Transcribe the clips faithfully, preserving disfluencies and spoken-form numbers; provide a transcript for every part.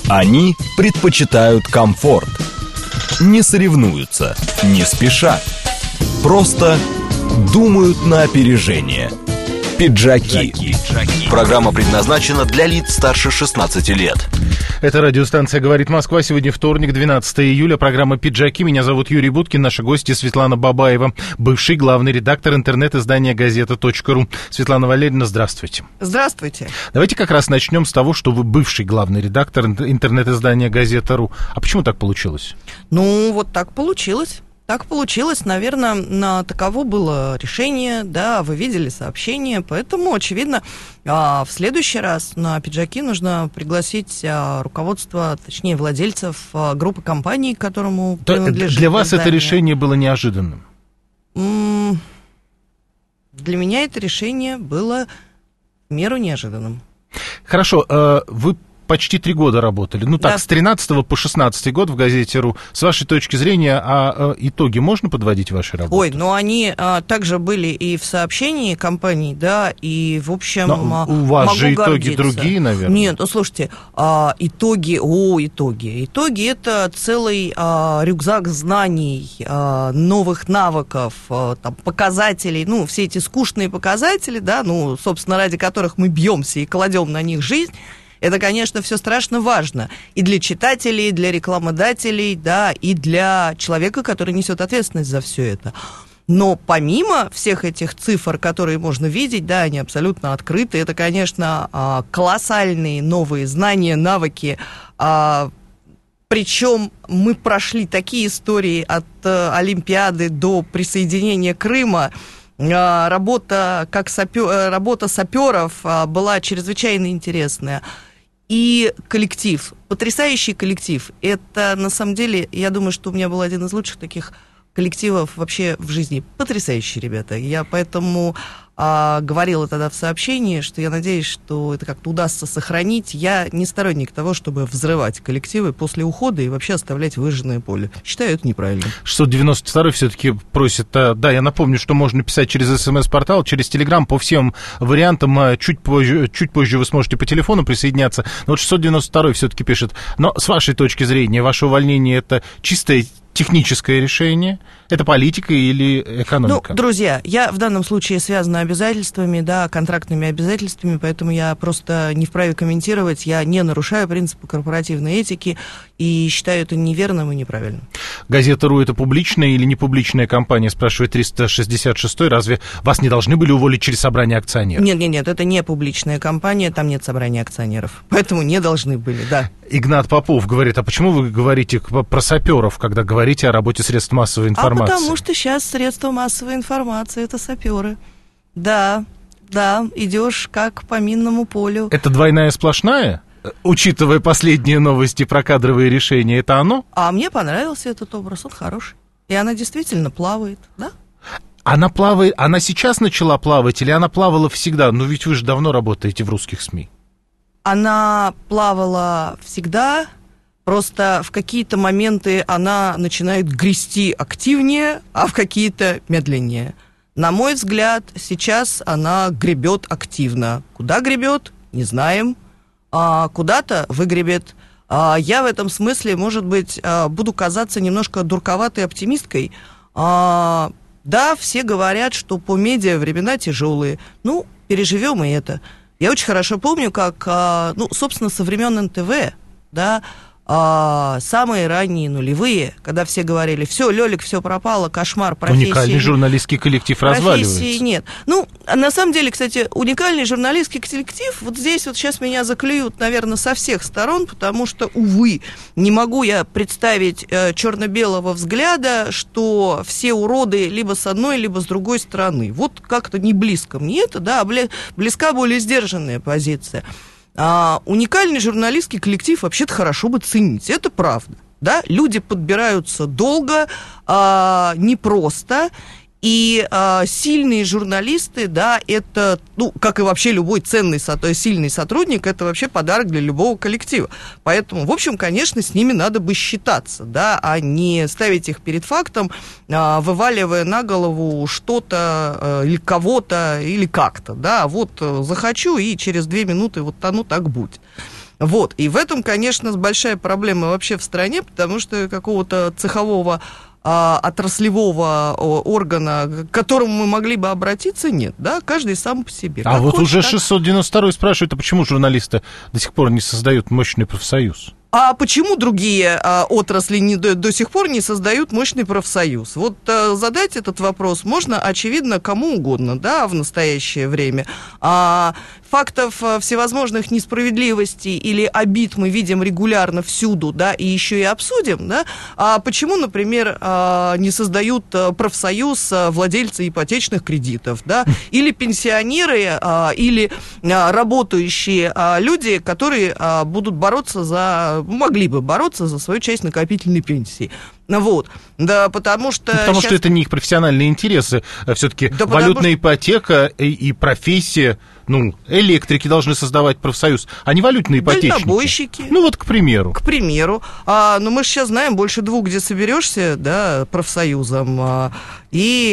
Они предпочитают комфорт. Не соревнуются, не спешат. Просто думают на опережение. Пиджаки. Программа предназначена для лиц старше шестнадцати лет. Это радиостанция «Говорит Москва». Сегодня вторник, двенадцатое июля. Программа «Пиджаки». Меня зовут Юрий Буткин. Наши гости Светлана Бабаева, бывший главный редактор интернет-издания газета точка ру. Светлана Валерьевна, здравствуйте. Здравствуйте. Давайте как раз начнем с того, что вы бывший главный редактор интернет-издания газета точка ру. А почему так получилось? Ну, вот так получилось. Так получилось, наверное, на таково было решение, да, вы видели сообщение, поэтому, очевидно, в следующий раз на «Пиджаки» нужно пригласить руководство, точнее, владельцев группы компаний, к которому принадлежит Для вас издание. это решение было неожиданным? Для меня это решение было в меру неожиданным. Хорошо, вы почти три года работали. Ну так, да. С тринадцатого по шестнадцатый год в газете точка ру. С вашей точки зрения, а, а итоги можно подводить вашей работы? Ой, ну они а, также были и в сообщении компаний, да, и в общем... Но у вас могу же итоги гордиться. другие, наверное. Нет, ну слушайте, а, итоги, о, итоги. Итоги — это целый а, рюкзак знаний, а, новых навыков, а, там, показателей, ну, все эти скучные показатели, да, ну, собственно, ради которых мы бьемся и кладем на них жизнь. Это, конечно, все страшно важно и для читателей, и для рекламодателей, да, и для человека, который несет ответственность за все это. Но помимо всех этих цифр, которые можно видеть, да, они абсолютно открыты, это, конечно, колоссальные новые знания, навыки. Причем мы прошли такие истории от Олимпиады до присоединения Крыма. Работа, как сапер, работа саперов была чрезвычайно интересная. И коллектив, потрясающий коллектив. Это, на самом деле, я думаю, что у меня был один из лучших таких коллективов вообще в жизни. Потрясающие ребята. Я поэтому а, говорила тогда в сообщении, что я надеюсь, что это как-то удастся сохранить. Я не сторонник того, чтобы взрывать коллективы после ухода и вообще оставлять выжженное поле. Считаю это неправильно. шестьсот девяносто второй все-таки просит, да, я напомню, что можно писать через смс-портал, через телеграм, по всем вариантам. Чуть позже, чуть позже вы сможете по телефону присоединяться. Но вот шестьсот девяносто второй все-таки пишет, но с вашей точки зрения, ваше увольнение — это чистое техническое решение? Это политика или экономика? Ну, друзья, я в данном случае связана обязательствами, да, контрактными обязательствами, поэтому я просто не вправе комментировать, я не нарушаю принципы корпоративной этики и считаю это неверным и неправильным. Газета точка ру — это публичная или не публичная компания, спрашивает триста шестьдесят шестой. Разве вас не должны были уволить через собрание акционеров? Нет, нет, нет, это не публичная компания, там нет собрания акционеров, поэтому не должны были, да. Игнат Попов говорит, а почему вы говорите про саперов, когда говорите о работе средств массовой информации? А потому что сейчас средства массовой информации — это саперы. Да, да, идешь как по минному полю. Это двойная сплошная? Учитывая последние новости про кадровые решения, это оно? А мне понравился этот образ, он хороший. И она действительно плавает, да? Она плавает, она сейчас начала плавать или она плавала всегда? Ну ведь вы же давно работаете в русских СМИ. Она плавала всегда, просто в какие-то моменты она начинает грести активнее, а в какие-то медленнее. На мой взгляд, сейчас она гребет активно. Куда гребет, не знаем. А куда-то выгребет. А я в этом смысле, может быть, буду казаться немножко дурковатой оптимисткой. А, да, все говорят, что по медиа времена тяжелые. Ну, переживем и это. Я очень хорошо помню, как, ну, собственно, со времен эн тэ вэ, да, самые ранние нулевые, когда все говорили, все, Лёлик, все пропало, кошмар, профессии... Уникальный журналистский коллектив разваливается. Профессии нет. Ну, на самом деле, кстати, уникальный журналистский коллектив, вот здесь вот сейчас меня заклюют, наверное, со всех сторон, потому что, увы, не могу я представить э, черно-белого взгляда, что все уроды либо с одной, либо с другой стороны. Вот как-то не близко мне это, да, близка более сдержанная позиция. А, уникальный журналистский коллектив вообще-то хорошо бы ценить, это правда, да, люди подбираются долго, а, непросто, и а, сильные журналисты, да, это, ну, как и вообще любой ценный, сильный сотрудник, это вообще подарок для любого коллектива. Поэтому, в общем, конечно, с ними надо бы считаться, да, а не ставить их перед фактом, а, вываливая на голову что-то а, или кого-то, или как-то, да, вот захочу, и через две минуты вот оно так будет. Вот, и в этом, конечно, большая проблема вообще в стране, потому что какого-то цехового а, отраслевого органа, к которому мы могли бы обратиться, нет, да, каждый сам по себе. А как вот хочет, уже так... шестьсот девяносто второй спрашивает, а почему журналисты до сих пор не создают мощный профсоюз? А почему другие а, отрасли не, до, до сих пор не создают мощный профсоюз? Вот а, задать этот вопрос можно, очевидно, кому угодно, да, в настоящее время. А, фактов а, всевозможных несправедливостей или обид мы видим регулярно всюду, да, и еще и обсудим, да. А почему, например, а, не создают а, профсоюз а, владельцы ипотечных кредитов, да, или пенсионеры, а, или а, работающие а, люди, которые а, будут бороться за... могли бы бороться за свою часть накопительной пенсии. Вот, да, потому что... Ну, потому сейчас... что это не их профессиональные интересы. Все-таки да валютная потому... ипотека и, и профессия, ну, электрики должны создавать профсоюз, а не валютные ипотечники. Дальнобойщики. Ну, вот, к примеру. К примеру. А, ну, мы же сейчас знаем, больше двух, где соберешься, да, профсоюзом. А, и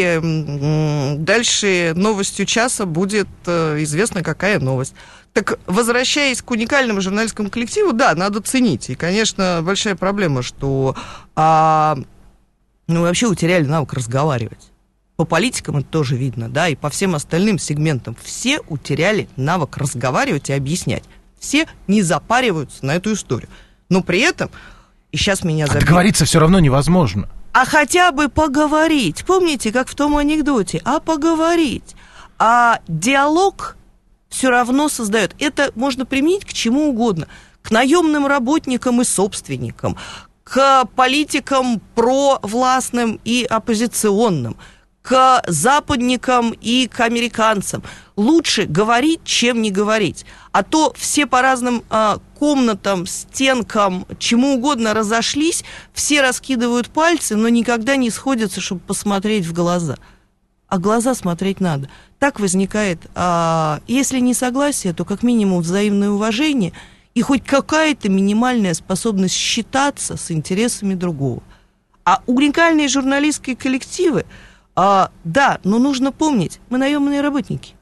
м- дальше новостью часа будет а, известно, какая новость. Так, возвращаясь к уникальному журналистскому коллективу, да, надо ценить. И, конечно, большая проблема, что а, ну, мы вообще утеряли навык разговаривать. По политикам это тоже видно, да, и по всем остальным сегментам. Все утеряли навык разговаривать и объяснять. Все не запариваются на эту историю. Но при этом, и сейчас меня забьют... А договориться все равно невозможно. А хотя бы поговорить. Помните, как в том анекдоте? А поговорить. А диалог... все равно создает. Это можно применить к чему угодно. К наемным работникам и собственникам, к политикам провластным и оппозиционным, к западникам и к американцам. Лучше говорить, чем не говорить. А то все по разным а, комнатам, стенкам, чему угодно разошлись, все раскидывают пальцы, но никогда не сходятся, чтобы посмотреть в глаза. А глаза смотреть надо. Так возникает, а, если не согласие, то как минимум взаимное уважение и хоть какая-то минимальная способность считаться с интересами другого. А уникальные журналистские коллективы, а, да, но нужно помнить, мы наемные работники.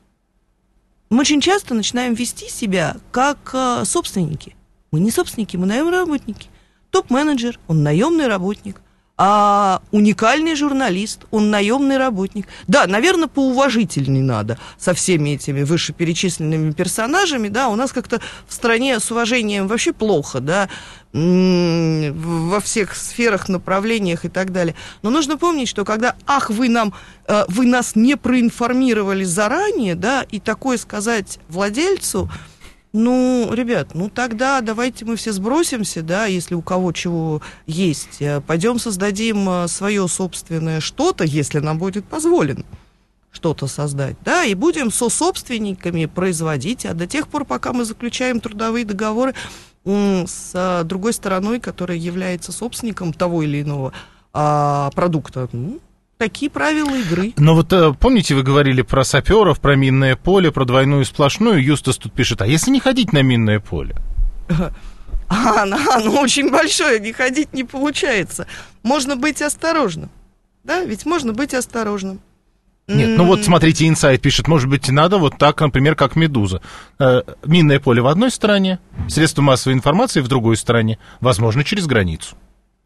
Мы очень часто начинаем вести себя как а, собственники. Мы не собственники, мы наемные работники. Топ-менеджер, он наемный работник. А уникальный журналист, он наемный работник. Да, наверное, поуважительней надо со всеми этими вышеперечисленными персонажами, да, у нас как-то в стране с уважением вообще плохо, да, во всех сферах, направлениях и так далее. Но нужно помнить, что когда, ах, вы нам, вы нас не проинформировали заранее, да, и такое сказать владельцу... Ну, ребят, ну тогда давайте мы все сбросимся, да, если у кого чего есть. Пойдем создадим свое собственное что-то, если нам будет позволено что-то создать, да, и будем сособственниками производить, а до тех пор, пока мы заключаем трудовые договоры с другой стороной, которая является собственником того или иного а, продукта, ну, такие правила игры. Но вот помните, вы говорили про саперов, про минное поле, про двойную сплошную. Юстас тут пишет, а если не ходить на минное поле? А, оно очень большое, не ходить не получается. Можно быть осторожным. Да, ведь можно быть осторожным. Нет, ну вот смотрите, Инсайд пишет, может быть, надо вот так, например, как «Медуза». Минное поле в одной стороне, средства массовой информации в другой стороне, возможно, через границу.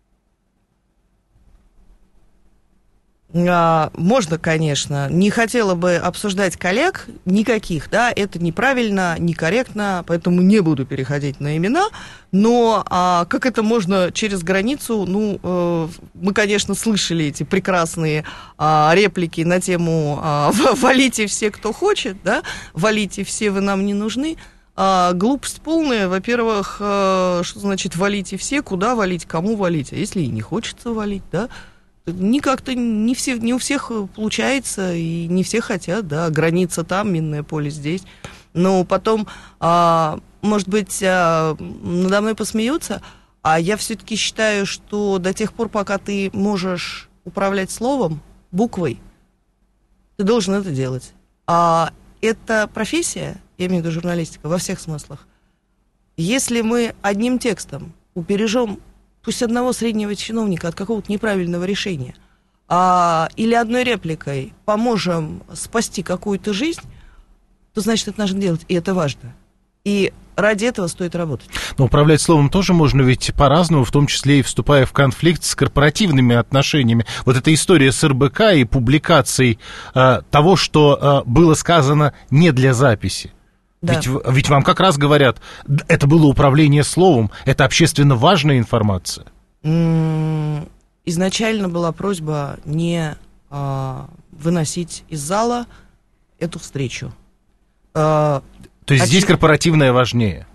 Можно, конечно. Не хотела бы обсуждать коллег никаких, да, это неправильно, некорректно, поэтому не буду переходить на имена, но а, как это можно через границу, ну, э, мы, конечно, слышали эти прекрасные а, реплики на тему а, «валите все, кто хочет», да, «валите все, вы нам не нужны». А, глупость полная, во-первых, а, что значит «валите все», куда валить, кому валить, а если и не хочется валить, да, не как-то не, все, не у всех получается, и не все хотят, да, граница там, минное поле здесь. Но потом, а, может быть, а, надо мной посмеются, а я все-таки считаю, что до тех пор, пока ты можешь управлять словом, буквой, ты должен это делать. А это профессия, я имею в виду журналистика, во всех смыслах. Если мы одним текстом убережем пусть одного среднего чиновника от какого-то неправильного решения, а, или одной репликой поможем спасти какую-то жизнь, то значит, это нужно делать, и это важно. И ради этого стоит работать. Но управлять словом тоже можно ведь по-разному, в том числе и вступая в конфликт с корпоративными отношениями. Вот эта история с эр бэ ка и публикацией э, того, что э, было сказано не для записи. Да. Ведь, ведь вам как раз говорят, это было управление словом, это общественно важная информация. Изначально была просьба не э, выносить из зала эту встречу. Э, То есть Оч... здесь корпоративное важнее?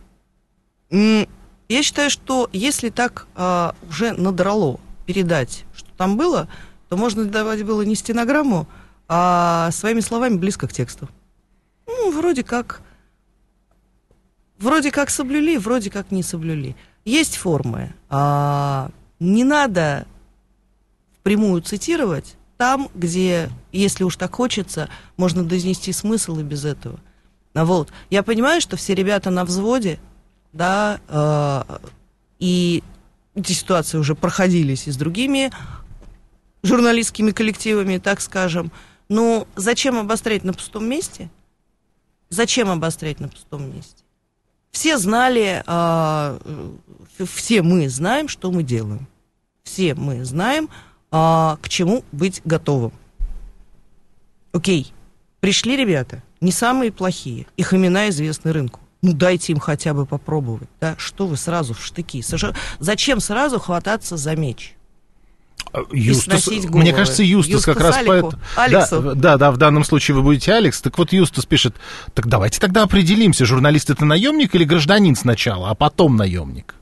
Я считаю, что если так э, уже надрало передать, что там было, то можно давать было не стенограмму, а своими словами близко к тексту. Ну, вроде как... Вроде как соблюли, вроде как не соблюли. Есть формы. А, не надо впрямую цитировать там, где, если уж так хочется, можно донести смысл и без этого. Вот. Я понимаю, что все ребята на взводе, да, э, и эти ситуации уже проходились и с другими журналистскими коллективами, так скажем. Но зачем обострять на пустом месте? Зачем обострять на пустом месте? Все знали, э, все мы знаем, что мы делаем. Все мы знаем, э, к чему быть готовым. Окей, пришли ребята, не самые плохие, их имена известны рынку. Ну, дайте им хотя бы попробовать, да? Что вы сразу в штыки? Зачем сразу хвататься за меч? Юстас, мне кажется, Юстас, Юстас как раз Алику, по... да, да, да, в данном случае вы будете Алекс. Так вот, Юстас пишет, так давайте тогда определимся, журналист это наемник или гражданин сначала, а потом наемник.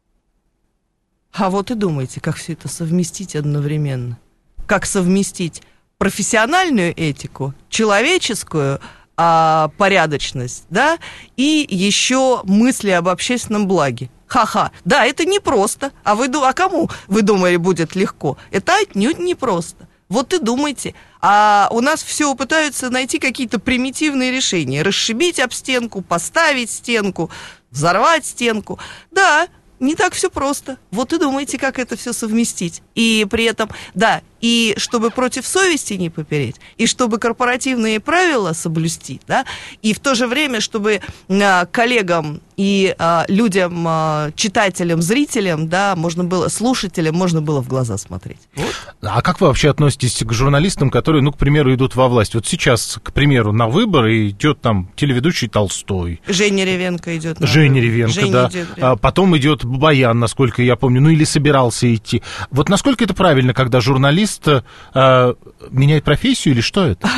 А вот и думайте, как все это совместить одновременно. Как совместить профессиональную этику, человеческую а, порядочность, да, и еще мысли об общественном благе. Ха-ха, да, это непросто. А вы, а кому, вы думали, будет легко? Это отнюдь непросто. Вот и думайте. А у нас все пытаются найти какие-то примитивные решения. Расшибить об стенку, поставить стенку, взорвать стенку. Да, не так все просто. Вот и думайте, как это все совместить. И при этом, да, и чтобы против совести не попереть, и чтобы корпоративные правила соблюсти, да, и в то же время, чтобы а, коллегам и а, людям, а, читателям, зрителям, да, можно было, слушателям, можно было в глаза смотреть. Вот. А как вы вообще относитесь к журналистам, которые, ну, к примеру, идут во власть? Вот сейчас, к примеру, на выборы идет там телеведущий Толстой. Женя Ревенко идет. На Женя выборы. Ревенко, Женя да. Идет, а потом идет Баян, насколько я помню, ну или собирался идти. Вот насколько это правильно, когда журналист а, меняет профессию или что это?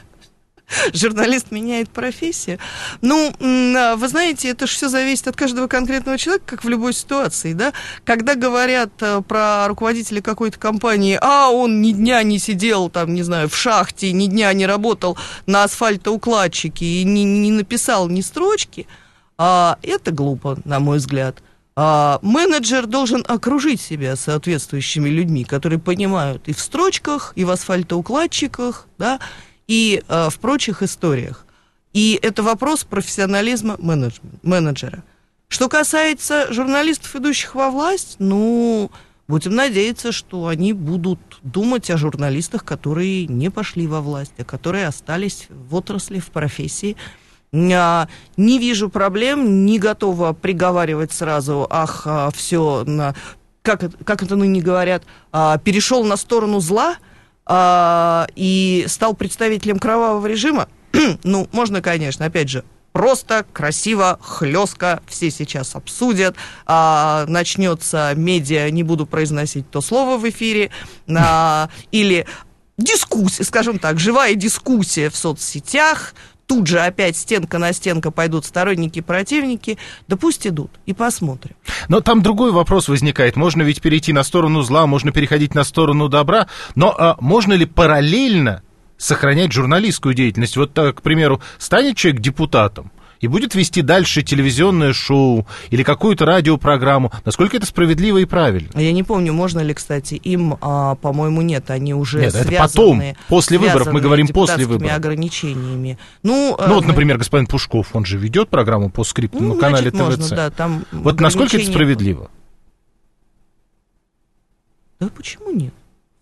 Журналист меняет профессию. Ну, вы знаете, это же все зависит от каждого конкретного человека, как в любой ситуации, да. Когда говорят про руководителя какой-то компании, а он ни дня не сидел, там, не знаю, в шахте, ни дня не работал на асфальтоукладчике и не, не написал ни строчки, а это глупо, на мой взгляд. А менеджер должен окружить себя соответствующими людьми, которые понимают и в строчках, и в асфальтоукладчиках, да, и а, в прочих историях. И это вопрос профессионализма менеджера. Что касается журналистов, идущих во власть, ну, будем надеяться, что они будут думать о журналистах, которые не пошли во власть, а которые остались в отрасли, в профессии. Не вижу проблем, не готова приговаривать сразу, ах, все, как, как это ныне говорят, перешел на сторону зла и стал представителем кровавого режима. Ну, можно, конечно, опять же, просто, красиво, хлестко, все сейчас обсудят, а, начнется медиа, не буду произносить то слово в эфире, а, или дискуссия, скажем так, живая дискуссия в соцсетях. Тут же опять стенка на стенка пойдут сторонники и противники. Да пусть идут, и посмотрим. Но там другой вопрос возникает. Можно ведь перейти на сторону зла, можно переходить на сторону добра, но а, можно ли параллельно сохранять журналистскую деятельность? Вот, так, к примеру, станет человек депутатом и будет вести дальше телевизионное шоу или какую-то радиопрограмму. Насколько это справедливо и правильно? Я не помню, можно ли, кстати, им, а, по-моему, нет, они уже нет, связаны... это потом, после выборов, мы говорим после выборов. Ограничениями. Ну, ну вот, например, господин Пушков, он же ведет программу по скрипту ну, на канале значит, ТВЦ. Можно, да, там вот насколько это справедливо? Да почему нет?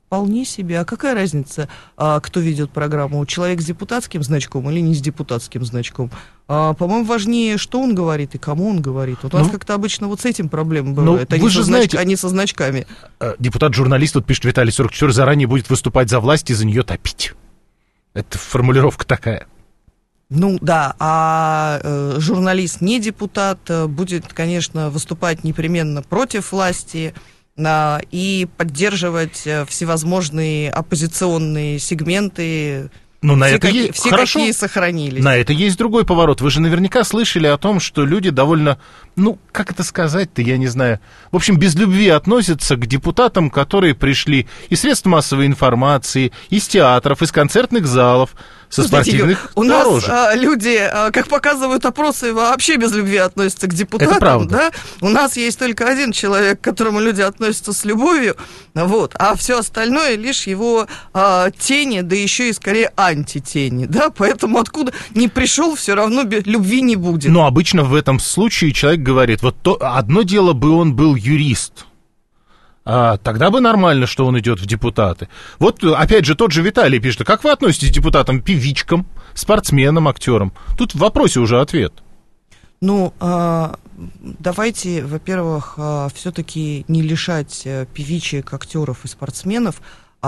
Вполне себе. А какая разница, а, кто ведет программу? Человек с депутатским значком или не с депутатским значком? А, по-моему, важнее, что он говорит и кому он говорит. Вот у нас ну, как-то обычно вот с этим проблемы бывают. Они, со знаете, знач... Они со значками. Депутат-журналист, вот пишет Виталий сорок четыре, заранее будет выступать за власть и за нее топить. Это формулировка такая. Ну да, а э, журналист не депутат будет, конечно, выступать непременно против власти, и поддерживать всевозможные оппозиционные сегменты, ну, на все, это какие, е... все Хорошо. какие сохранились. На это есть другой поворот. Вы же наверняка слышали о том, что люди довольно, ну, как это сказать-то, я не знаю, в общем, без любви относятся к депутатам, которые пришли из средств массовой информации, из театров, из концертных залов, со Слушайте, спортивных у дорожек. нас а, люди, а, как показывают опросы, вообще без любви относятся к депутатам. Это правда. Да? У нас есть только один человек, к которому люди относятся с любовью, вот, а все остальное лишь его а, тени, да еще и скорее антитени. Да? Поэтому откуда не пришел, все равно любви не будет. Но обычно в этом случае человек говорит, вот то, одно дело бы он был юрист, а, тогда бы нормально, что он идет в депутаты. Вот, опять же, тот же Виталий пишет, как вы относитесь к депутатам, певичкам, спортсменам, актерам? Тут в вопросе уже ответ. Ну, давайте, во-первых, все-таки не лишать певичек, актеров и спортсменов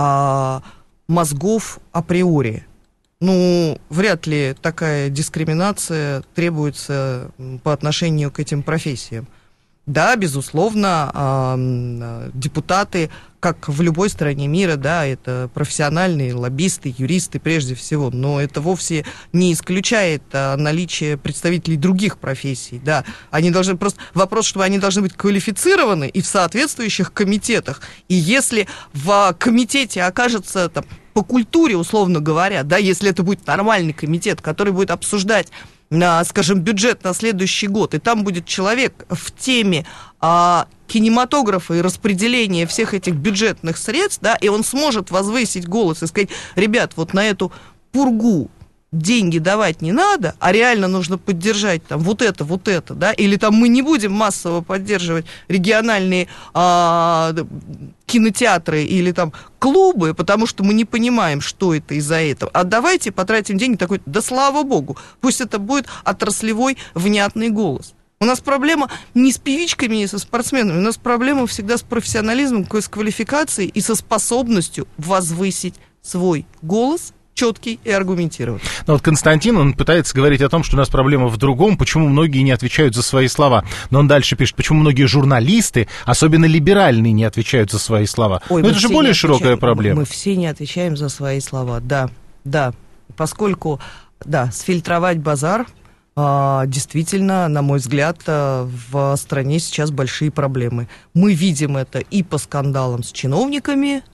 мозгов априори. Ну, вряд ли такая дискриминация требуется по отношению к этим профессиям. Да, безусловно, депутаты, как в любой стране мира, да, это профессиональные лоббисты, юристы прежде всего, но это вовсе не исключает наличие представителей других профессий, да. Они должны просто, вопрос, что они должны быть квалифицированы и в соответствующих комитетах. И если в комитете окажется там, по культуре, условно говоря, да, если это будет нормальный комитет, который будет обсуждать, на, скажем, бюджет на следующий год, и там будет человек в теме а, кинематографа и распределения всех этих бюджетных средств, да, и он сможет возвысить голос и сказать, ребят, вот на эту пургу деньги давать не надо, а реально нужно поддержать там вот это, вот это, да, или там мы не будем массово поддерживать региональные а, кинотеатры или там клубы, потому что мы не понимаем, что это из-за этого. А давайте потратим деньги такой, да слава богу, пусть это будет отраслевой внятный голос. У нас проблема не с певичками, не со спортсменами, у нас проблема всегда с профессионализмом, с квалификацией и со способностью возвысить свой голос, четкий и аргументированный. Но вот Константин, он пытается говорить о том, что у нас проблема в другом, почему многие не отвечают за свои слова. Но он дальше пишет, почему многие журналисты, особенно либеральные, не отвечают за свои слова. Ой, но это же более широкая проблема. Мы все не отвечаем за свои слова, да, да. Поскольку, да, сфильтровать базар, действительно, на мой взгляд, в стране сейчас большие проблемы. Мы видим это и по скандалам с чиновниками,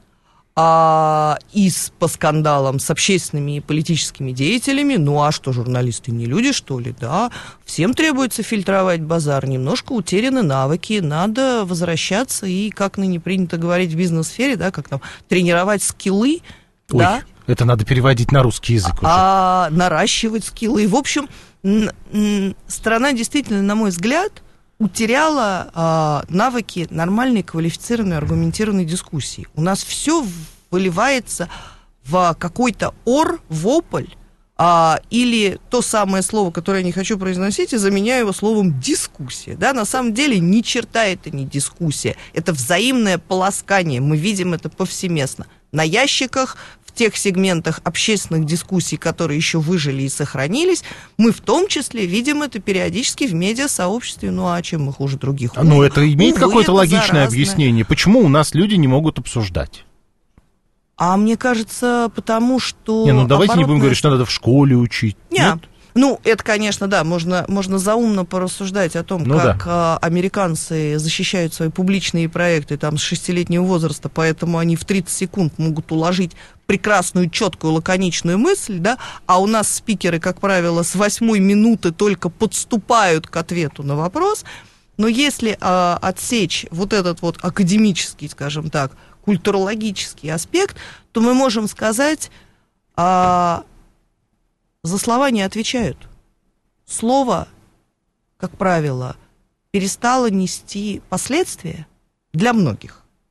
А, и с, по скандалам с общественными и политическими деятелями. Ну а что, журналисты не люди, что ли? Да, всем требуется фильтровать базар. Немножко утеряны навыки, надо возвращаться и, как ныне принято говорить в бизнес-сфере, да, как там, тренировать скиллы. Ой, да? Это надо переводить на русский язык уже. А, наращивать скиллы. В общем, н- н- страна действительно, на мой взгляд, утеряла а, навыки нормальной, квалифицированной, аргументированной дискуссии. У нас все выливается в какой-то ор, вопль, а, или то самое слово, которое я не хочу произносить, и заменяю его словом дискуссия. Да, на самом деле ни черта это не дискуссия, это взаимное полоскание, мы видим это повсеместно. На ящиках, в тех сегментах общественных дискуссий, которые еще выжили и сохранились, мы в том числе видим это периодически в медиасообществе. Ну а чем мы хуже других? Ну это имеет Увы, какое-то это логичное заразное. Объяснение. Почему у нас люди не могут обсуждать? А мне кажется, потому что... Не, ну давайте оборотная... не будем говорить, что надо в школе учить. Нет. Нет? Ну, это, конечно, да, можно, можно заумно порассуждать о том, ну, как да. американцы защищают свои публичные проекты там, с шестилетнего возраста, поэтому они в тридцать секунд могут уложить прекрасную, четкую, лаконичную мысль, да, а у нас спикеры, как правило, с восьмой минуты только подступают к ответу на вопрос. Но если а, отсечь вот этот вот академический, скажем так, культурологический аспект, то мы можем сказать... А, за слова не отвечают. Слово, как правило, перестало нести последствия для многих.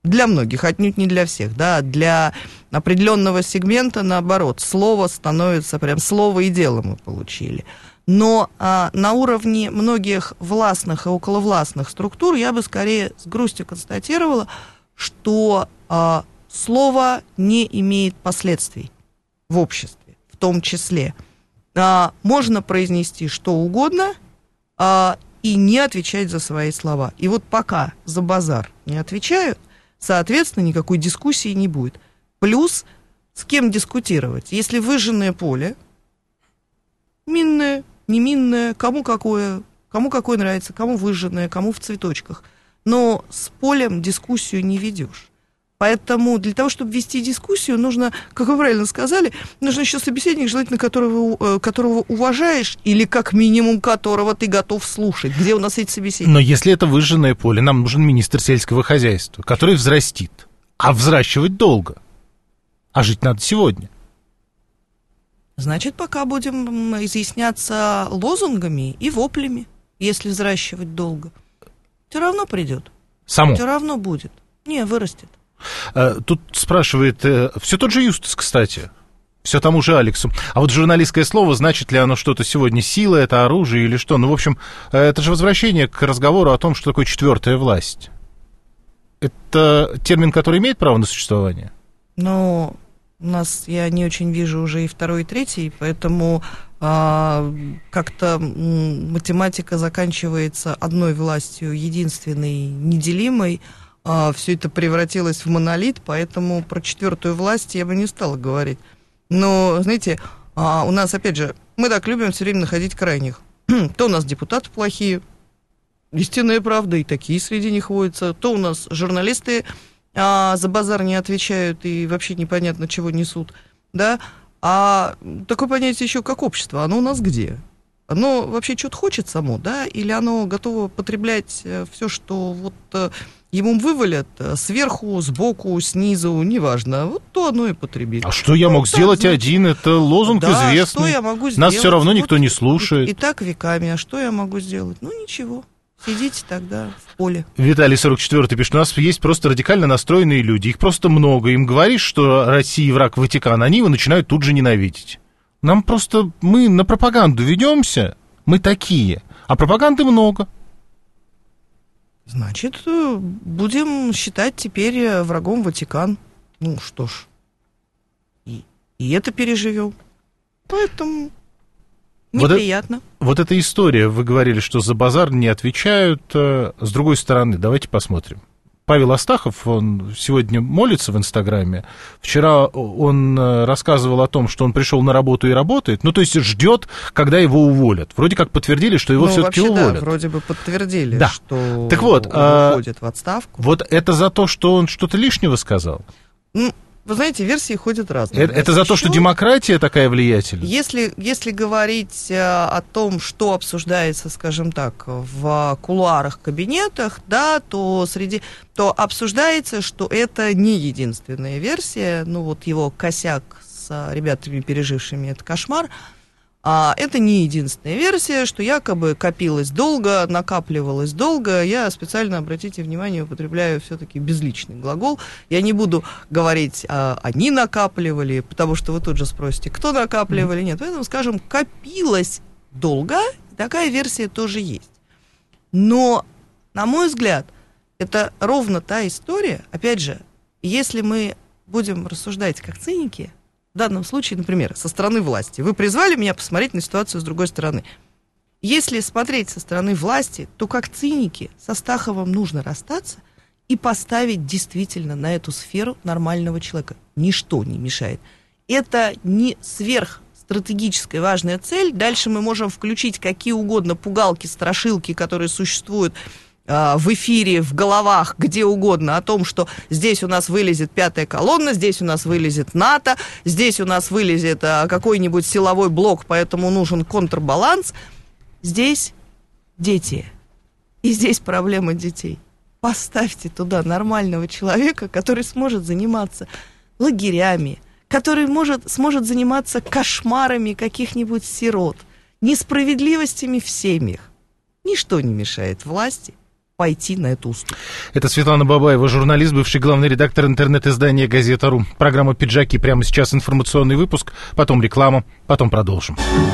Для многих, отнюдь не для всех, да, для определенного сегмента, наоборот, слово становится, прям слово и дело мы получили. Но а, на уровне многих властных и околовластных структур я бы скорее с грустью констатировала, что а, слово не имеет последствий в обществе, в том числе. А, можно произнести что угодно а, и не отвечать за свои слова. И вот пока за базар не отвечают, соответственно, никакой дискуссии не будет. Плюс, с кем дискутировать? Если выжженное поле, минное, не минное, кому какое, кому какое нравится, кому выжженное, кому в цветочках. Но с полем дискуссию не ведешь. Поэтому для того, чтобы вести дискуссию, нужно, как вы правильно сказали, нужно еще собеседник, желательно которого, которого уважаешь, или как минимум которого ты готов слушать. Где у нас эти собеседники? Но если это выжженное поле, нам нужен министр сельского хозяйства, который взрастит. А взращивать долго. А жить надо сегодня. Значит, пока будем изъясняться лозунгами и воплями, если взращивать долго. Все равно придет. Само. Все равно будет. Не, вырастет. Тут спрашивает, все тот же Юстас, кстати, все тому же Алексу. А вот журналистское слово, значит ли оно что-то сегодня? Сила, это оружие или что? Ну, в общем, это же возвращение к разговору о том, что такое четвертая власть. Это термин, который имеет право на существование? Ну, у нас я не очень вижу уже и второй, и третий, поэтому а, как-то м, математика заканчивается одной властью, единственной, неделимой. А, все это превратилось в монолит, поэтому про четвертую власть я бы не стала говорить. Но, знаете, а, у нас, опять же, мы так любим все время находить крайних. То у нас депутаты плохие, истинная правда, и такие среди них водятся, то у нас журналисты а, за базар не отвечают и вообще непонятно чего несут, да, а такое понятие еще как общество, оно у нас где? Оно вообще что-то хочет само, да, или оно готово потреблять все, что вот ему вывалят сверху, сбоку, снизу, неважно, вот то оно и потребит. А что я ну, мог сделать значит, один? Это лозунг да, известный. Что я могу сделать? Нас все равно никто вот, не слушает. И, и так веками, а что я могу сделать? Ну, ничего. Сидите тогда в поле. Виталий сорок четвёртый пишет, у нас есть просто радикально настроенные люди, их просто много. Им говоришь, что Россия враг Ватикана, они его начинают тут же ненавидеть. Нам просто, мы на пропаганду ведемся, мы такие, а пропаганды много. Значит, будем считать теперь врагом Ватикан. Ну что ж, и, и это переживем. Поэтому неприятно. Вот, вот эта история, вы говорили, что за базар не отвечают. С другой стороны, давайте посмотрим. Павел Астахов, он сегодня молится в Инстаграме. Вчера он рассказывал о том, что он пришел на работу и работает. Ну, то есть ждет, когда его уволят. Вроде как подтвердили, что его ну, все-таки вообще, уволят. Да, вроде бы подтвердили, да. что так вот, он а, уходит в отставку. Вот это за то, что он что-то лишнего сказал? Ну, вы знаете, версии ходят разные. Это, это за то, что демократия такая влиятельная? Если, если говорить о том, что обсуждается, скажем так, в кулуарах, кабинетах, да, то, среди, то обсуждается, что это не единственная версия. Ну, вот его косяк с ребятами, пережившими этот кошмар, а это не единственная версия, что якобы копилось долго, накапливалось долго. Я специально, обратите внимание, употребляю все-таки безличный глагол. Я не буду говорить, а, они накапливали, потому что вы тут же спросите, кто накапливали. Нет, поэтому скажем, копилось долго, такая версия тоже есть. Но, на мой взгляд, это ровно та история. Опять же, если мы будем рассуждать как циники, в данном случае, например, со стороны власти. Вы призвали меня посмотреть на ситуацию с другой стороны. Если смотреть со стороны власти, то как циники с Астаховым нужно расстаться и поставить действительно на эту сферу нормального человека. Ничто не мешает. Это не сверхстратегическая важная цель. Дальше мы можем включить какие угодно пугалки, страшилки, которые существуют в эфире, в головах, где угодно, о том, что здесь у нас вылезет пятая колонна, здесь у нас вылезет НАТО, здесь у нас вылезет а, какой-нибудь силовой блок, поэтому нужен контрбаланс. Здесь дети. И здесь проблема детей. Поставьте туда нормального человека, который сможет заниматься лагерями, который может, сможет заниматься кошмарами каких-нибудь сирот, несправедливостями в семьях. Ничто не мешает власти пойти на эту уступку. Это Светлана Бабаева, журналист, бывший главный редактор интернет-издания «Газета.ру». Программа «Пиджаки». Прямо сейчас информационный выпуск, потом реклама, потом продолжим.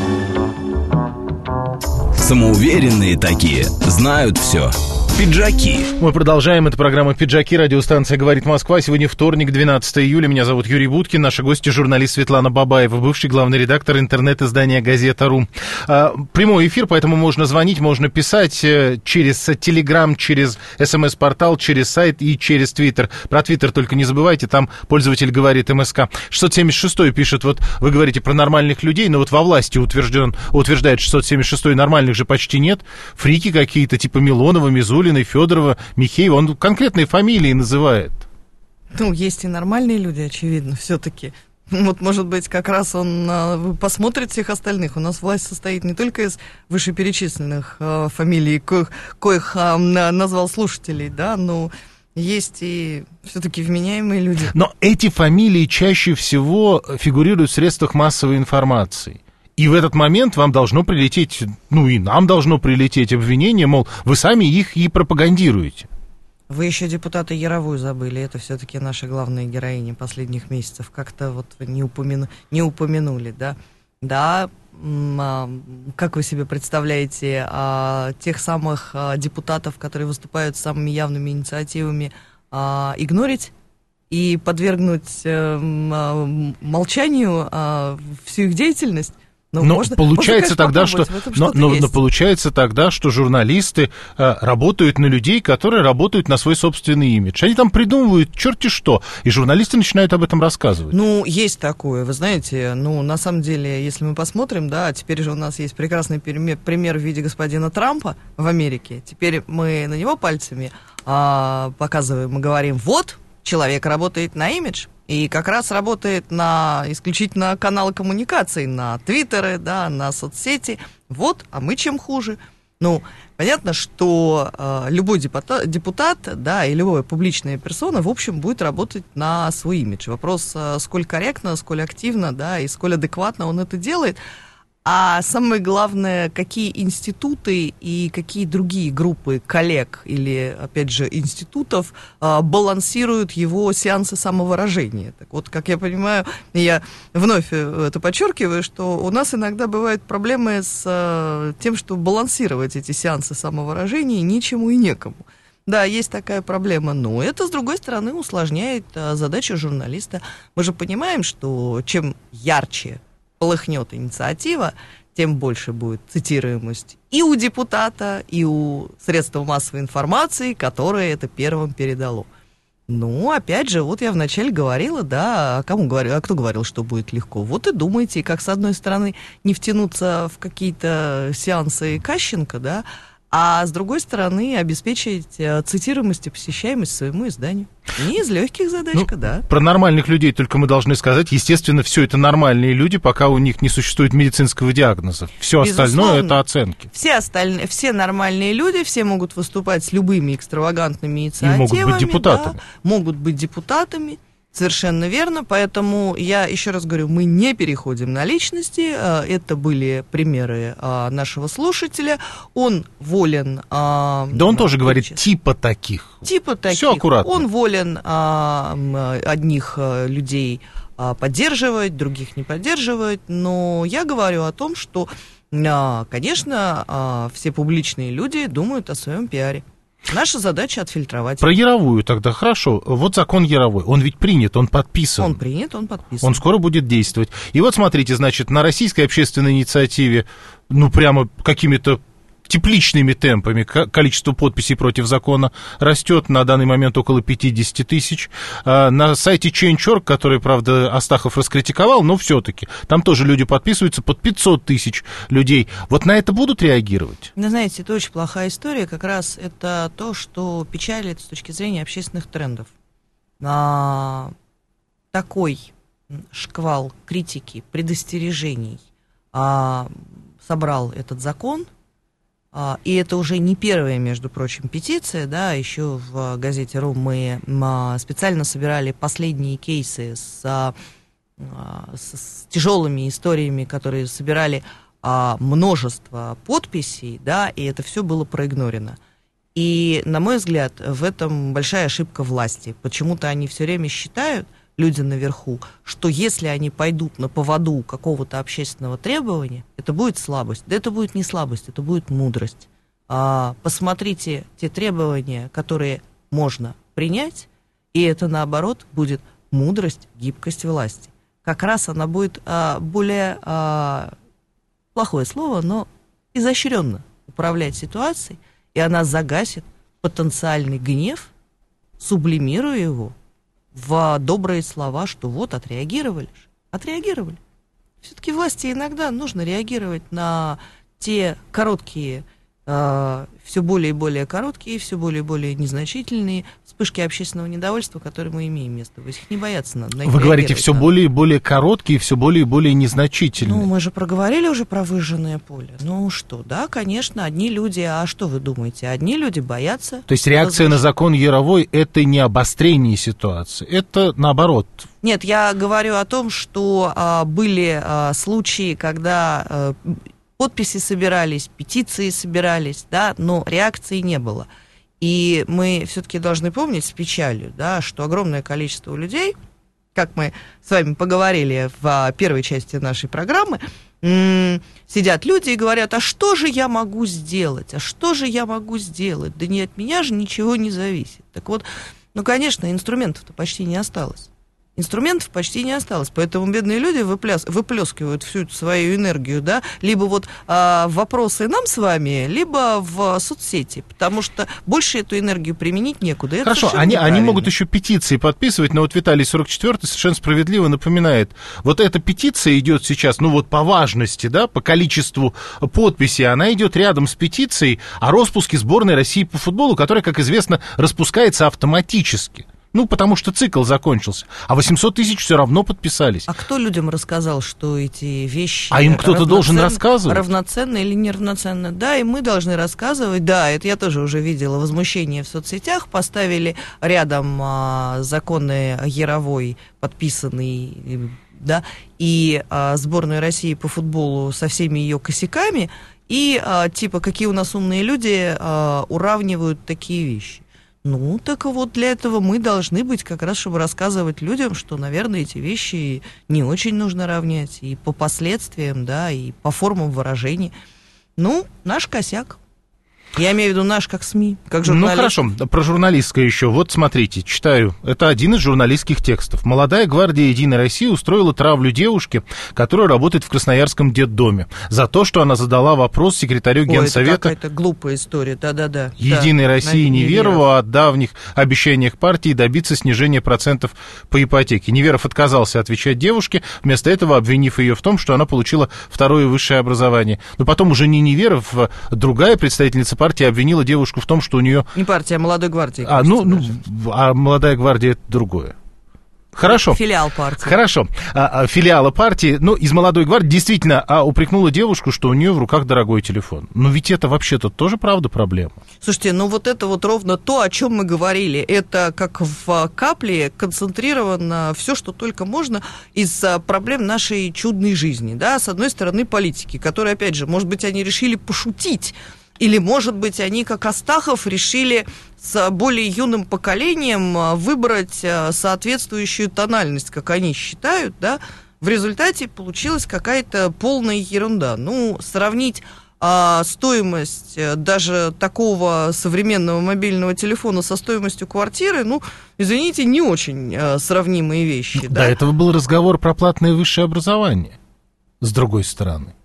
Самоуверенные такие, знают все. Пиджаки. Мы продолжаем. Это программа «Пиджаки». Радиостанция «Говорит Москва». Сегодня вторник, двенадцатое июля. Меня зовут Юрий Буткин. Наши гости — журналист Светлана Бабаева, бывший главный редактор интернет-издания «Газета.ру». Прямой эфир, поэтому можно звонить, можно писать через Телеграм, через СМС-портал, через сайт и через Твиттер. Про Твиттер только не забывайте, там пользователь говорит МСК. шестьсот семьдесят шестой пишет, вот вы говорите про нормальных людей, но вот во власти утвержден, утверждает шестьсот семьдесят шестой, нормальных же почти нет. Фрики какие-то, типа Милонова, Мизулина, Федорова, Михеева, он конкретные фамилии называет. Ну, есть и нормальные люди, очевидно, все-таки. Вот, может быть, как раз он а, посмотрит всех остальных. У нас власть состоит не только из вышеперечисленных а, фамилий, коих, коих а, назвал слушателей, да, но есть и все-таки вменяемые люди. Но эти фамилии чаще всего фигурируют в средствах массовой информации. И в этот момент вам должно прилететь, ну и нам должно прилететь обвинение, мол, вы сами их и пропагандируете. Вы еще депутата Яровую забыли, это все-таки наши главные героини последних месяцев. Как-то вот не, упомяну, не упомянули, да? Да, а, как вы себе представляете, а, тех самых а, депутатов, которые выступают с самыми явными инициативами, а, игнорить? И подвергнуть э, молчанию э, всю их деятельность? Но, но можно, получается можно, тогда, что, но, но, но получается тогда, что журналисты а, работают на людей, которые работают на свой собственный имидж. Они там придумывают черти что, и журналисты начинают об этом рассказывать. Ну, есть такое, вы знаете, ну, на самом деле, если мы посмотрим, да, теперь же у нас есть прекрасный пример, пример в виде господина Трампа в Америке. Теперь мы на него пальцами а, показываем и говорим, вот, человек работает на имидж. И как раз работает на исключительно каналы коммуникаций, на твиттеры, да, на соцсети. Вот, а мы чем хуже? Ну, понятно, что э, любой депутат, депутат, да, и любая публичная персона, в общем, будет работать на свой имидж. Вопрос, э, сколь корректно, сколь активно, да, и сколь адекватно он это делает. А самое главное, какие институты и какие другие группы коллег или, опять же, институтов а, балансируют его сеансы самовыражения. Так вот, как я понимаю, я вновь это подчеркиваю, что у нас иногда бывают проблемы с а, тем, чтобы балансировать эти сеансы самовыражения ничему и некому. Да, есть такая проблема, но это, с другой стороны, усложняет а, задачу журналиста. Мы же понимаем, что чем ярче полыхнет инициатива, тем больше будет цитируемость и у депутата, и у средств массовой информации, которое это первым передало. Ну, опять же, вот я вначале говорила, да, а кому говорю, а кто говорил, что будет легко? Вот и думайте, как с одной стороны не втянуться в какие-то сеансы Кащенко, да, а с другой стороны обеспечить цитируемость и посещаемость своему изданию. Не из легких задачка, ну, да. Про нормальных людей только мы должны сказать. Естественно, все это нормальные люди, пока у них не существует медицинского диагноза. Все остальное — это оценки. Все остальные, все нормальные люди, все могут выступать с любыми экстравагантными инициативами. И могут быть депутатами. Да, могут быть депутатами. Совершенно верно, поэтому я еще раз говорю, мы не переходим на личности, это были примеры нашего слушателя, он волен... Да он тоже говорит, типа таких. Типа таких. Все аккуратно. Он волен одних людей поддерживать, других не поддерживать, но я говорю о том, что, конечно, все публичные люди думают о своем пиаре. Наша задача отфильтровать. Про Яровую тогда хорошо. Вот закон Яровой. Он ведь принят, он подписан. Он принят, он подписан. Он скоро будет действовать. И вот смотрите, значит, на российской общественной инициативе, ну, прямо какими-то тепличными темпами количество подписей против закона растет, на данный момент около пятьдесят тысяч. На сайте Change точка орг, который, правда, Астахов раскритиковал, но все-таки там тоже люди подписываются, под пятьсот тысяч людей. Вот на это будут реагировать? Вы знаете, это очень плохая история, как раз это то, что печалит с точки зрения общественных трендов. А, такой шквал критики, предостережений а, собрал этот закон. И это уже не первая, между прочим, петиция, да, еще в газете «Ру» мы специально собирали последние кейсы с, с, с тяжелыми историями, которые собирали множество подписей, да, и это все было проигнорено. И, на мой взгляд, в этом большая ошибка власти. Почему-то они все время считают, люди наверху, что если они пойдут на поводу какого-то общественного требования, это будет слабость. Да это будет не слабость, это будет мудрость. А, посмотрите те требования, которые можно принять, и это, наоборот, будет мудрость, гибкость власти. Как раз она будет а, более, а, плохое слово, но изощренно управлять ситуацией, и она загасит потенциальный гнев, сублимируя его в добрые слова, что вот, отреагировали же, отреагировали. Все-таки власти иногда нужно реагировать на те короткие, э, все более и более короткие, все более и более незначительные вспышки общественного недовольства, которые мы имеем место. Вы их не бояться надо. Вы говорите, все надо. более и более короткие, все более и более незначительные. Ну, мы же проговорили уже про выжженное поле. Ну что, да, конечно, одни люди, а что вы думаете? Одни люди боятся. То есть реакция на закон Яровой — это не обострение ситуации, это наоборот. Нет, я говорю о том, что а, были а, случаи, когда а, подписи собирались, петиции собирались, да, но реакции не было. И мы все-таки должны помнить с печалью, да, что огромное количество людей, как мы с вами поговорили в первой части нашей программы, м- сидят люди и говорят, а что же я могу сделать, а что же я могу сделать, да не от меня же ничего не зависит. Так вот, ну, конечно, инструментов-то почти не осталось. Инструментов почти не осталось, поэтому бедные люди выпляс, выплескивают всю эту свою энергию, да, либо вот а, вопросы нам с вами, либо в соцсети, потому что больше эту энергию применить некуда. Это Хорошо, они, они могут еще петиции подписывать, но вот Виталий сорок четвёртый совершенно справедливо напоминает, вот эта петиция идет сейчас, ну вот по важности, да, по количеству подписей, она идет рядом с петицией о распуске сборной России по футболу, которая, как известно, распускается автоматически. Ну, потому что цикл закончился. А восемьсот тысяч все равно подписались. А кто людям рассказал, что эти вещи... А им кто-то должен рассказывать? Равноценно или неравноценно? Да, и мы должны рассказывать. Да, это я тоже уже видела возмущение в соцсетях. Поставили рядом а, законы Яровой, подписанные, да, и а, сборную России по футболу со всеми ее косяками. И, а, типа, какие у нас умные люди а, уравнивают такие вещи. Ну, так вот для этого мы должны быть как раз, чтобы рассказывать людям, что, наверное, эти вещи не очень нужно равнять и по последствиям, да, и по формам выражений. Ну, наш косяк. Я имею в виду наш как СМИ, как журналист. Ну, хорошо, про журналистское еще. Вот, смотрите, читаю. Это один из журналистских текстов. Молодая гвардия «Единой России» устроила травлю девушке, которая работает в Красноярском детдоме, за то, что она задала вопрос секретарю Генсовета. Ой, это какая-то глупая история, да-да-да. «Единой да, России» Неверова о давних обещаниях партии добиться снижения процентов по ипотеке. Неверов отказался отвечать девушке, вместо этого обвинив ее в том, что она получила второе высшее образование. Но потом уже не Неверов, а другая представительница партия обвинила девушку в том, что у нее... Не партия, а «Молодой гвардии». А, ну, ну, а «Молодая гвардия» — это другое. Хорошо. Филиал партии. Хорошо. А, а, филиала партии, ну, из «Молодой гвардии» действительно а, упрекнула девушку, что у нее в руках дорогой телефон. Но ведь это вообще-то тоже, правда, проблема. Слушайте, ну вот это вот ровно то, о чем мы говорили. Это как в капле концентрировано все, что только можно из проблем нашей чудной жизни. Да? С одной стороны, политики, которые, опять же, может быть, они решили пошутить. Или, может быть, они, как Астахов, решили с более юным поколением выбрать соответствующую тональность, как они считают, да, в результате получилась какая-то полная ерунда. Ну, сравнить а, стоимость даже такого современного мобильного телефона со стоимостью квартиры, ну, извините, не очень а, сравнимые вещи. До да? этого был разговор про платное высшее образование, с другой стороны.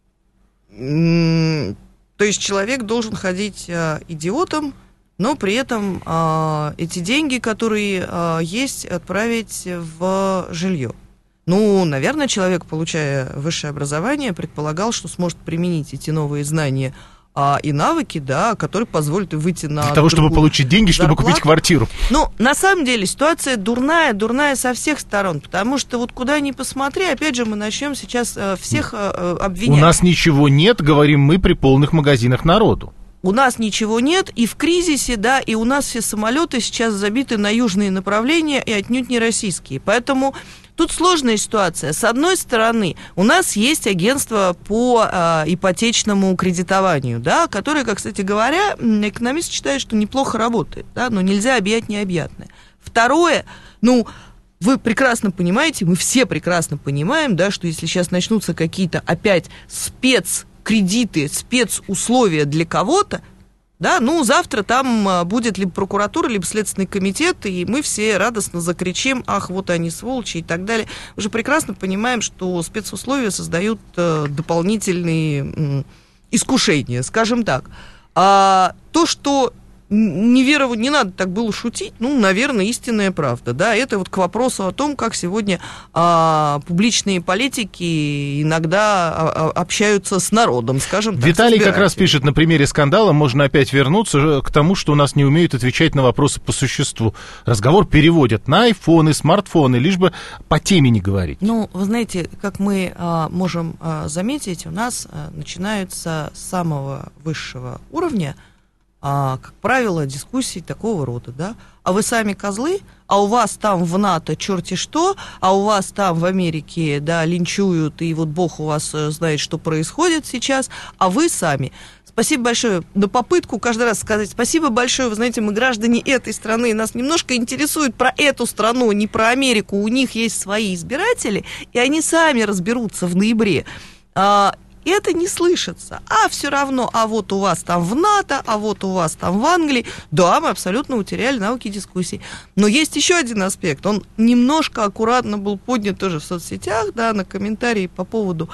То есть человек должен ходить а, идиотом, но при этом а, эти деньги, которые а, есть, отправить в жилье. Ну, наверное, человек, получая высшее образование, предполагал, что сможет применить эти новые знания а, и навыки, да, которые позволят выйти на... Для того, чтобы получить деньги, чтобы зарплату. Купить квартиру. Ну, на самом деле, ситуация дурная, дурная со всех сторон, потому что вот куда ни посмотри, опять же, мы начнем сейчас а, всех а, обвинять. У нас ничего нет, говорим мы, при полных магазинах народу. у нас ничего нет, и в кризисе, да, и у нас все самолеты сейчас забиты на южные направления, и отнюдь не российские. Поэтому тут сложная ситуация. С одной стороны, у нас есть агентство по э, ипотечному кредитованию, да, которое, как, кстати говоря, экономист считает, что неплохо работает, да, но нельзя объять необъятное. Второе, ну, вы прекрасно понимаете, мы все прекрасно понимаем, да, что если сейчас начнутся какие-то опять спец кредиты, спецусловия для кого-то, да, ну, завтра там будет либо прокуратура, либо Следственный комитет, и мы все радостно закричим, ах, вот они сволочи и так далее. Мы же прекрасно понимаем, что спецусловия создают э, дополнительные э, искушения, скажем так. А то, что не веровать, не надо так было шутить, ну, наверное, истинная правда, да, это вот к вопросу о том, как сегодня а, публичные политики иногда а, общаются с народом, скажем так. Виталий как раз пишет, на примере скандала можно опять вернуться к тому, что у нас не умеют отвечать на вопросы по существу. Разговор переводят на айфоны, смартфоны, лишь бы по теме не говорить. Ну, вы знаете, как мы а, можем а, заметить, у нас а, начинаются с самого высшего уровня, А, как правило, дискуссии такого рода, да, а вы сами козлы, а у вас там в НАТО черти что, а у вас там в Америке, да, линчуют, и вот Бог у вас знает, что происходит сейчас, а вы сами. Спасибо большое за попытку каждый раз сказать спасибо большое, вы знаете, мы граждане этой страны, нас немножко интересует про эту страну, не про Америку, у них есть свои избиратели, и они сами разберутся в ноябре. А, это не слышится, а все равно, а вот у вас там в НАТО, а вот у вас там в Англии, да, мы абсолютно утеряли навыки дискуссий. Но есть еще один аспект, он немножко аккуратно был поднят тоже в соцсетях, да, на комментарии по поводу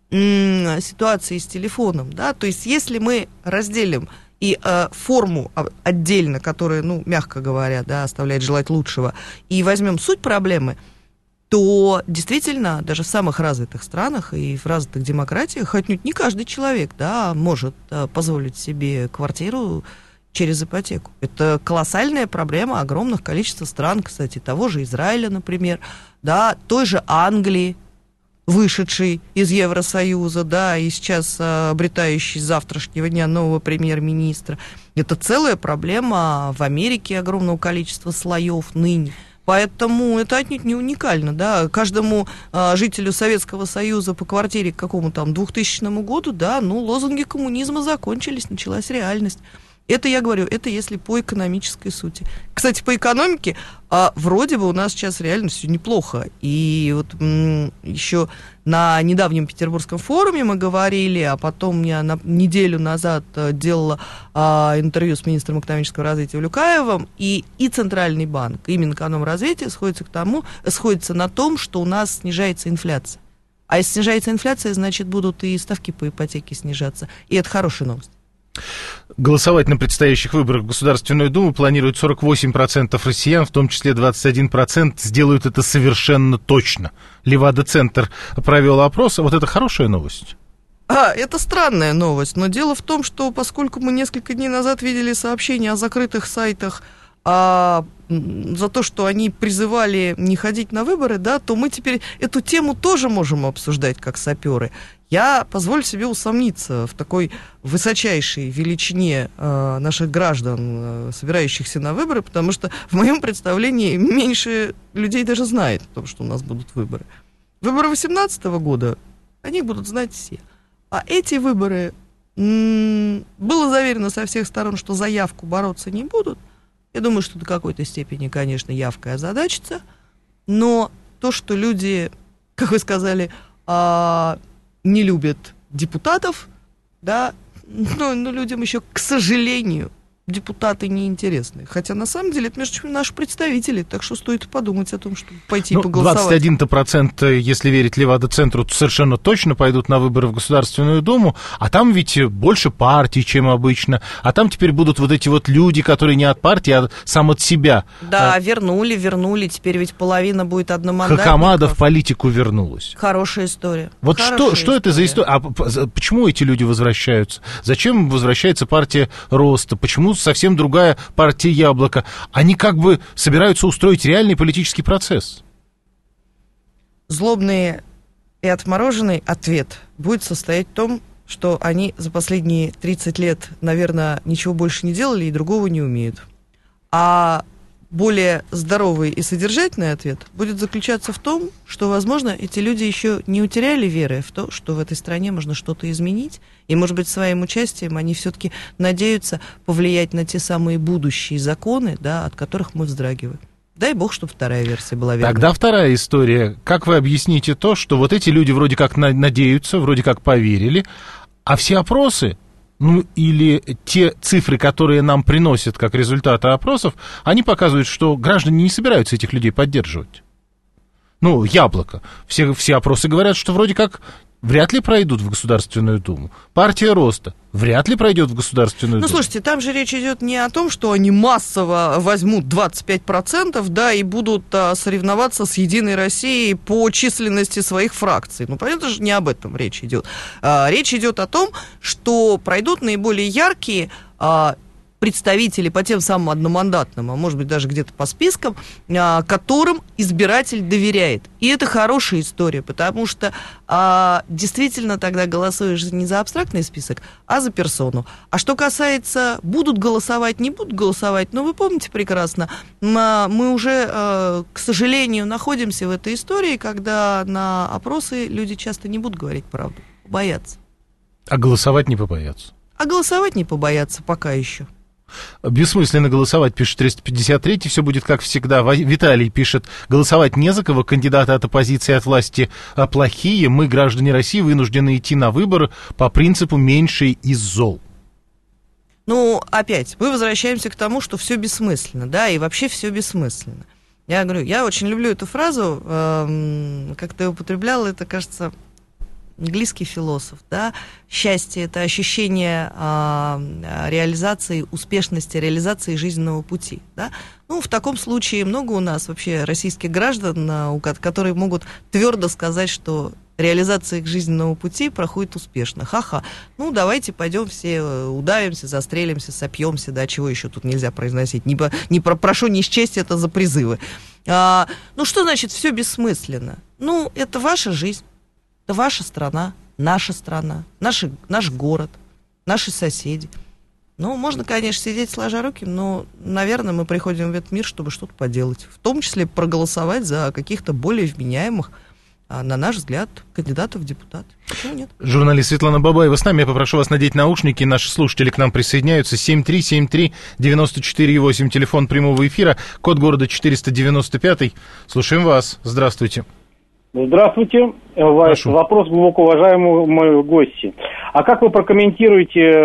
м- ситуации с телефоном, да, то есть если мы разделим и э, форму отдельно, которая, ну, мягко говоря, да, оставляет желать лучшего, и возьмем суть проблемы, то действительно даже в самых развитых странах и в развитых демократиях отнюдь не каждый человек, да, может а, позволить себе квартиру через ипотеку. Это колоссальная проблема огромных количества стран, кстати, того же Израиля, например, да, той же Англии, вышедшей из Евросоюза, да, и сейчас а, обретающей с завтрашнего дня нового премьер-министра. Это целая проблема в Америке огромного количества слоев ныне. Поэтому это отнюдь не уникально, да, каждому а, жителю Советского Союза по квартире к какому там двухтысячному году, да, ну, лозунги коммунизма закончились, началась реальность. Это, я говорю, это если по экономической сути. Кстати, по экономике а, вроде бы у нас сейчас реально все неплохо. И вот м- еще на недавнем Петербургском форуме мы говорили, а потом я на неделю назад делала а, интервью с министром экономического развития Улюкаевым, и, и Центральный банк, и Минэкономразвития сходится к тому, сходится на том, что у нас снижается инфляция. А если снижается инфляция, значит, будут и ставки по ипотеке снижаться. И это хорошая новость. Голосовать на предстоящих выборах в Государственную Думу планируют сорок восемь процентов россиян, в том числе двадцать один процент сделают это совершенно точно. Левада-центр провел опрос, а вот это хорошая новость. А, это странная новость, но дело в том, что поскольку мы несколько дней назад видели сообщения о закрытых сайтах, а, за то, что они призывали не ходить на выборы, да, то мы теперь эту тему тоже можем обсуждать как саперы. Я позволю себе усомниться в такой высочайшей величине э, наших граждан, э, собирающихся на выборы, потому что в моем представлении меньше людей даже знает о том, что у нас будут выборы. Выборы две тысячи восемнадцатого года, о них будут знать все. А эти выборы, м- было заверено со всех сторон, что за явку бороться не будут. Я думаю, что до какой-то степени, конечно, явкой озадачится, но то, что люди, как вы сказали, э- не любят депутатов, да, но, но людям еще, к сожалению, депутаты неинтересны. Хотя, на самом деле, это, между прочим, наши представители, так что стоит подумать о том, чтобы пойти ну, поголосовать. двадцать один процент, если верить Левада-центру, совершенно точно пойдут на выборы в Государственную Думу, а там ведь больше партий, чем обычно, а там теперь будут вот эти вот люди, которые не от партии, а сам от себя. Да, а... вернули, вернули, теперь ведь половина будет одномандатников. Хакамада в политику вернулась. Хорошая история. Вот Хорошая что, что история. это за история? А почему эти люди возвращаются? Зачем возвращается партия Роста? Почему совсем другая партия Яблоко? Они как бы собираются устроить реальный политический процесс. Злобный и отмороженный ответ будет состоять в том, что они за последние тридцать лет, наверное, ничего больше не делали и другого не умеют. А более здоровый и содержательный ответ будет заключаться в том, что, возможно, эти люди еще не утеряли веры в то, что в этой стране можно что-то изменить, и, может быть, своим участием они все-таки надеются повлиять на те самые будущие законы, да, от которых мы вздрагиваем. Дай бог, чтобы вторая версия была верной. Тогда вторая история. Как вы объясните то, что вот эти люди вроде как надеются, вроде как поверили, а все опросы, ну, или те цифры, которые нам приносят как результаты опросов, они показывают, что граждане не собираются этих людей поддерживать. Ну, яблоко. Все, все опросы говорят, что вроде как вряд ли пройдут в Государственную Думу. Партия Роста вряд ли пройдет в Государственную Ну, Думу. слушайте, там же речь идет не о том, что они массово возьмут двадцать пять процентов, да, и будут а, соревноваться с Единой Россией по численности своих фракций. Ну, понятно же, не об этом речь идет. А, речь идет о том, что пройдут наиболее яркие а, представители по тем самым одномандатным, а может быть даже где-то по спискам, а, которым избиратель доверяет. И это хорошая история, потому что а, действительно тогда голосуешь не за абстрактный список, а за персону. А что касается будут голосовать, не будут голосовать, ну вы помните прекрасно, мы уже, а, к сожалению, находимся в этой истории, когда на опросы люди часто не будут говорить правду, боятся. А голосовать не побоятся. А голосовать не побоятся пока еще. Бессмысленно голосовать, пишет триста пятьдесят три, все будет как всегда. Виталий пишет, голосовать не за кого, кандидаты от оппозиции, от власти плохие, мы, граждане России, вынуждены идти на выборы по принципу меньший из зол. Ну, опять, мы возвращаемся к тому, что все бессмысленно, да, и вообще все бессмысленно. Я говорю, я очень люблю эту фразу, эм, как ты употребляла, это, кажется, английский философ, да, счастье — это ощущение а, реализации, успешности реализации жизненного пути, да. Ну, в таком случае много у нас вообще российских граждан, а, которые могут твердо сказать, что реализация их жизненного пути проходит успешно. Ха-ха. Ну, давайте пойдем все удавимся, застрелимся, сопьемся, да, чего еще тут нельзя произносить. Не, по, не про, прошу не счесть это за призывы. А, ну, что значит все бессмысленно? Ну, это ваша жизнь. Это ваша страна, наша страна, наши, наш город, наши соседи. Ну, можно, конечно, сидеть сложа руки, но, наверное, мы приходим в этот мир, чтобы что-то поделать. В том числе проголосовать за каких-то более вменяемых, на наш взгляд, кандидатов в депутаты. Почему нет? Журналист Светлана Бабаева с нами. Я попрошу вас надеть наушники. Наши слушатели к нам присоединяются. семь три семь три девять четыре восемь, телефон прямого эфира, код города четыреста девяносто пять. Слушаем вас. Здравствуйте. Здравствуйте. Прошу. Вопрос глубоко уважаемому гости. А как вы прокомментируете э,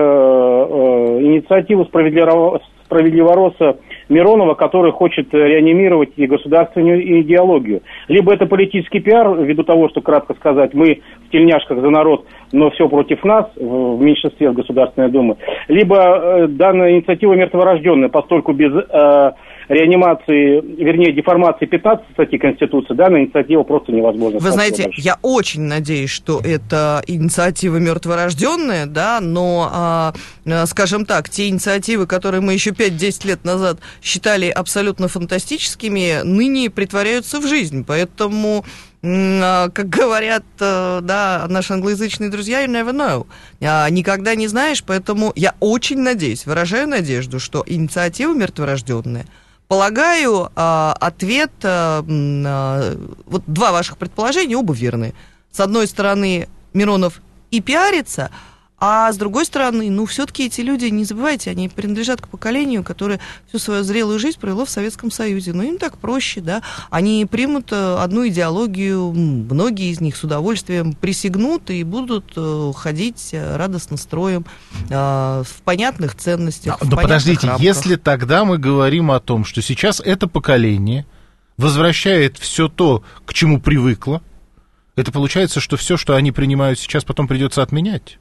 э, инициативу справедливо, справедливороса Миронова, который хочет реанимировать и государственную идеологию? Либо это политический пиар, ввиду того, что, кратко сказать, мы в тельняшках за народ, но все против нас, в меньшинстве в Государственной Думе, либо э, данная инициатива мертворожденная, поскольку без э, реанимации, вернее, деформации пятнадцатой статьи Конституции, данная инициатива просто невозможна. Вы знаете, я очень надеюсь, что это инициатива мертворожденная, да, но, а, скажем так, те инициативы, которые мы еще пять-десять лет назад считали абсолютно фантастическими, ныне притворяются в жизнь, поэтому... Как говорят, да, наши англоязычные друзья, you never know. Никогда не знаешь, поэтому я очень надеюсь, выражаю надежду, что инициатива мертворожденная. Полагаю, ответ, вот два ваших предположения, оба верны. С одной стороны, Миронов и пиарится, а с другой стороны, ну, все-таки эти люди, не забывайте, они принадлежат к поколению, которое всю свою зрелую жизнь провело в Советском Союзе. Ну, им так проще, да. Они примут одну идеологию, многие из них с удовольствием присягнут и будут ходить радостно строем в понятных ценностях. Но подождите, рамках. Если тогда мы говорим о том, что сейчас это поколение возвращает все то, к чему привыкло, это получается, что все, что они принимают сейчас, потом придется отменять?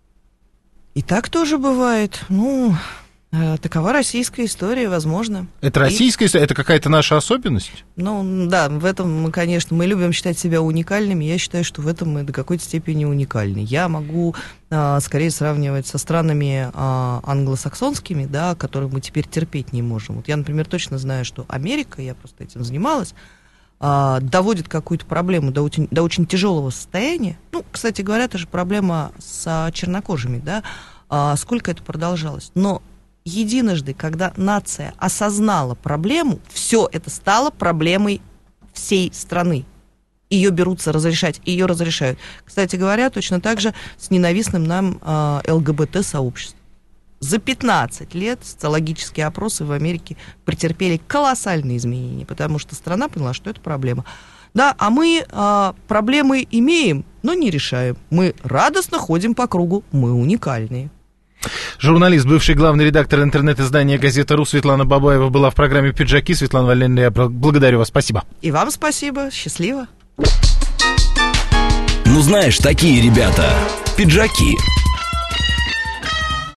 И так тоже бывает. Ну, э, такова российская история, возможно. Это российская и... история? Это какая-то наша особенность? Ну, да, в этом мы, конечно, мы любим считать себя уникальными. Я считаю, что в этом мы до какой-то степени уникальны. Я могу э, скорее сравнивать со странами э, англосаксонскими, да, которые мы теперь терпеть не можем. Вот я, например, точно знаю, что Америка, я просто этим занималась, а, доводит какую-то проблему до очень, до очень тяжелого состояния, ну, кстати говоря, это же проблема с а, чернокожими, да, а, сколько это продолжалось, но единожды, когда нация осознала проблему, все это стало проблемой всей страны. Ее берутся разрешать, ее разрешают. Кстати говоря, точно так же с ненавистным нам э, ЛГБТ-сообществом. За пятнадцать лет социологические опросы в Америке претерпели колоссальные изменения, потому что страна поняла, что это проблема. Да, а мы э, проблемы имеем, но не решаем. Мы радостно ходим по кругу, мы уникальные. Журналист, бывший главный редактор интернет-издания «Газета.ру» Светлана Бабаева была в программе «Пиджаки». Светлана Валерьевна, я благодарю вас. Спасибо. И вам спасибо. Счастливо. Ну, знаешь, такие ребята. Пиджаки.